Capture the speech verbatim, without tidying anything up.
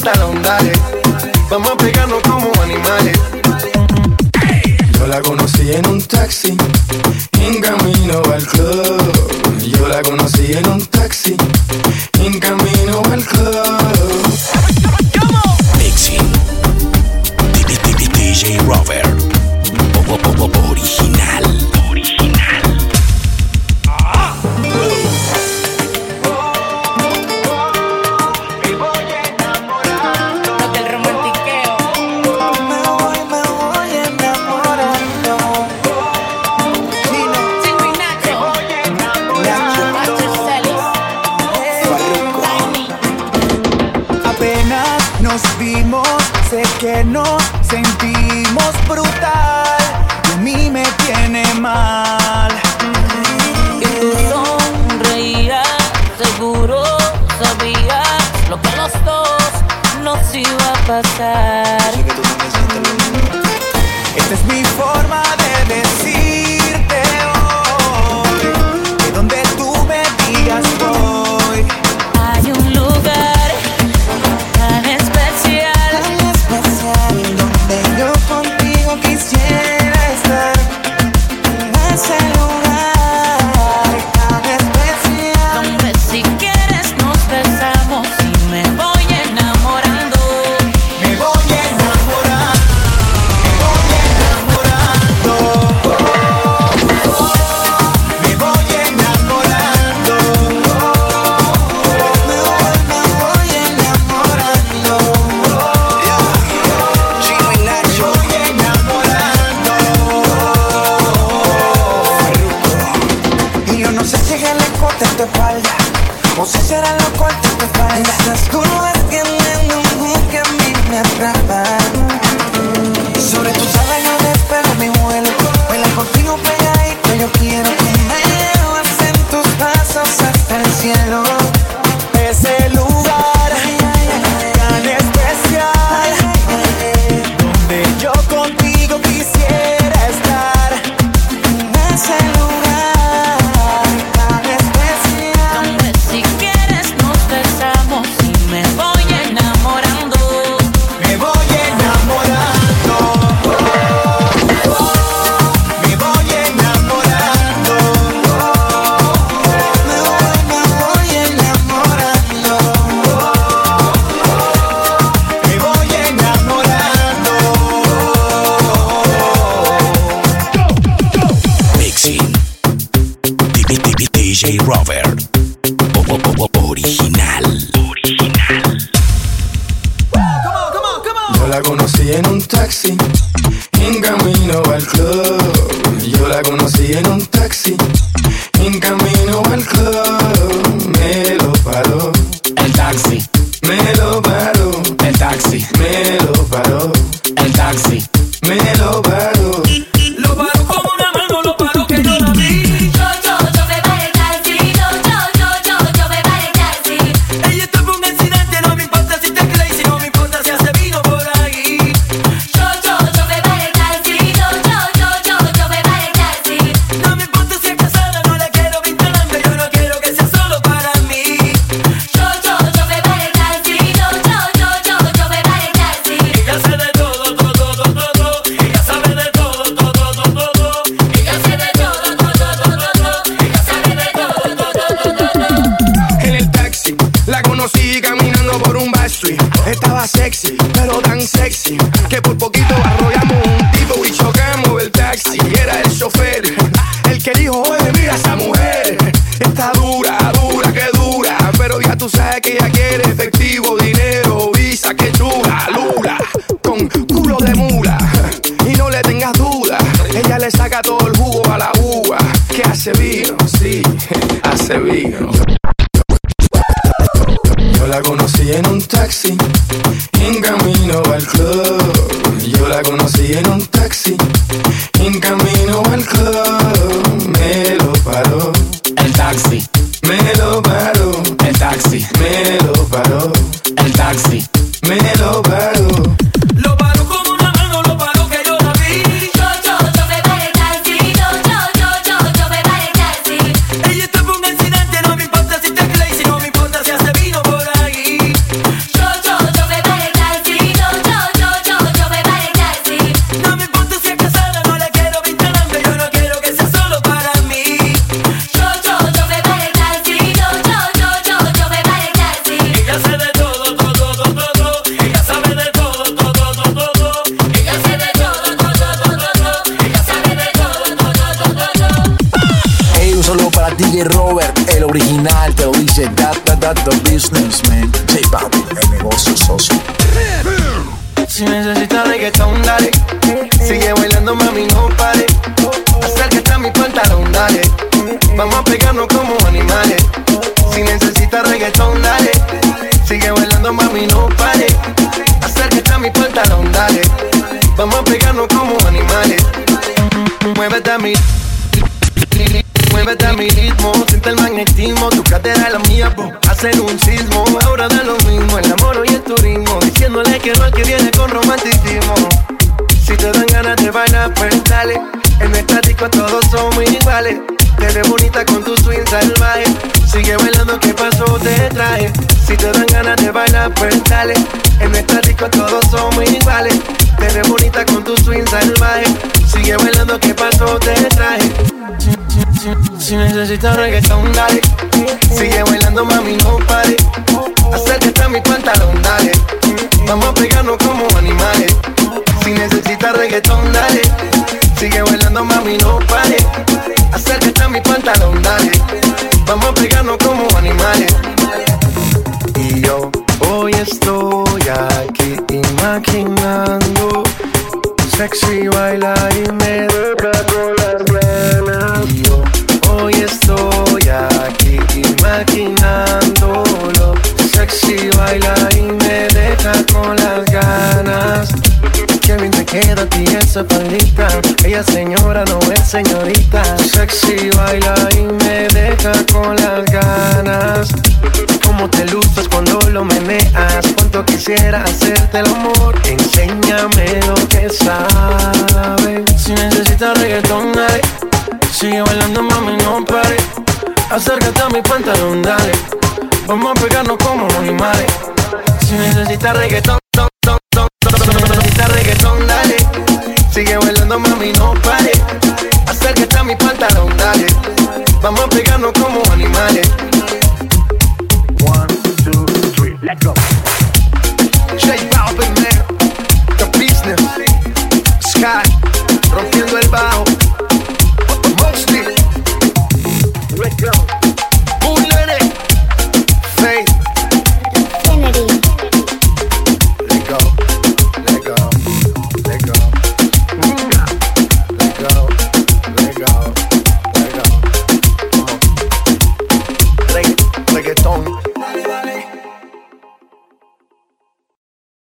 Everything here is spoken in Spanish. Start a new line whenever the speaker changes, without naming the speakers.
talón, dale. Vamos a pegarnos como animales.
Yo la conocí en un taxi, en camino al club. Yo la conocí en un taxi, en camino al club.
Mixing D J Robert Original. Original. Ah.
Sé que nos sentimos brutal y a mí me tiene mal.
Y tú sonreías, seguro sabías lo que a los dos nos iba a pasar.
Esta es mi forma de decirte hoy, que donde tú me digas voy.
Hay un lugar tan especial
donde yo contigo quisiera estar, en ese lugar tan especial,
donde si quieres nos besamos y me voy enamorando.
me voy enamorando, me voy enamorando, me voy enamorando, me voy enamorando. Chino y Nacho, y yo no sé si es el escote en tu espalda o si será lo corto en tu espalda. Esas curvas tienen un hook que a mí me atrapan. Sobre tus alas yo despego mi vuelo, baila contigo pegadito. Yo quiero que me lleves en tus brazos hasta el cielo. Ese lugar tan especial, donde yo contigo quisiera estar, en ese lugar tan especial,
Donde si quieres nos besamos y me voy enamorando.
me voy enamorando, me voy enamorando, me voy, me voy enamorando, me voy enamorando.
Mixing D J Robert Original. Original.
Yo la conocí en un taxi, en camino al club. Yo la conocí en un taxi, en camino al club. Me lo paró,
El taxi,
me lo paró,
el taxi,
me lo paró,
el taxi.
me lo paró.
Lo paro como una mano, lo paro que yo la vi.
Yo, yo, yo me paré el taxi. Yo, yo, yo, yo, yo me paré el taxi.
Ella está por un accidente, no me importa si te crazy, no me importa si hace vino por ahí.
Yo, yo, yo me paré el taxi. Yo, yo, yo, yo, yo me paré el taxi.
No me importa si es casada, no la quiero vinculando, yo no quiero que sea solo para mí.
Yo, yo, yo me paré el taxi. Yo, yo, yo, yo, yo me paré el taxi.
Ella sabe de todo, todo, todo, todo. Ella sabe de todo, todo, todo, todo.
Ella sabe de todo, todo, todo, todo. Ella sabe de todo, todo, todo, todo.
En el taxi, la conocí caminando por un backstreet. Estaba sexy, pero tan sexy que por poquito arrollamos un tipo y chocamos el taxi. Y era el chofer, el que dijo, oye, mira esa mujer. Está dura, dura, que dura. Pero ya tú sabes que ella quiere efectivo, dinero, visa, que chula, lula. Con culo de mula. Y no le tengas duda, ella le saca todo el jugo a la uva. Que hace vino, sí, hace vino.
Yo la conocí en un taxi, en camino al club. Yo la conocí en un taxi, en camino al club. Me lo paró,
El taxi,
me lo paró,
el taxi,
me lo paró,
el taxi.
me lo paró.
Lo paro como una mano, lo paro que yo la vi.
Yo, yo, yo me paré el taxi. Yo, yo, yo, yo, yo me paré el taxi.
Ella está por un accidente, no me importa si te crazy, no me importa si hace vino por ahí.
Yo, yo, yo me paré
para D J Robert, el original, te lo dice that, that, that, the businessman. J Balvin, el negocio socio.
Si necesitas reggaetón, dale. Sigue bailando, mami, no pare. Acércate a mi pantalón, dale. Vamos a pegarnos como animales. Si necesitas reggaetón, dale. Sigue bailando, mami, no pare. Acércate a mi pantalón, dale. Vamos a pegarnos como animales. Muévete a mi, muévete a mi ritmo. Siente el magnetismo, tu cadera es la mía, po. Hacen un sismo, ahora da lo mismo. El amor y el turismo, diciéndole que no al que viene con romanticismo. Si te dan ganas de bailar, pues dale. En nuestra disco todos somos iguales. Te ves bonita con tu swing salvaje. Sigue bailando, ¿qué pasó? Te traje. Si te dan ganas de bailar, pues dale. En nuestra disco todos somos iguales. Te ves bonita con tu swing salvaje. Sigue bailando, ¿qué pasó? Te traje. Si, si, si, si necesitas reggaetón, dale. Sigue bailando, mami, no pare. Acércate a mi pantalón, dale. Vamos a pegarnos como animales. Si necesitas reggaetón, dale. Sigue bailando, mami, no pare. Acércate a mi pantalón, dale. Vamos a pegarnos como animales. Y yo hoy estoy aquí imaginando sexy baila y me deja con las ganas. Y yo hoy estoy aquí imaginándolo. Sexy baila y me deja con las ganas. Qué bien te queda a ti esa faldita. Ella señora no es señorita. Sexy baila y me deja con las ganas. Cómo te luces cuando lo meneas. Cuánto quisiera hacerte el amor. Enséñame lo que sabes. Si necesitas reggaetón, dale. Sigue bailando, mami, no pare. Acércate a mi pantalón, dale. Vamos a pegarnos como animales. Si necesitas reggaetón, ton, ton, ton, ton. Si necesitas reggaetón, dale. Sigue bailando, mami, no pare. Acércate a mi pantalón, dale. Vamos a pegarnos como animales. One, two, three, let's go.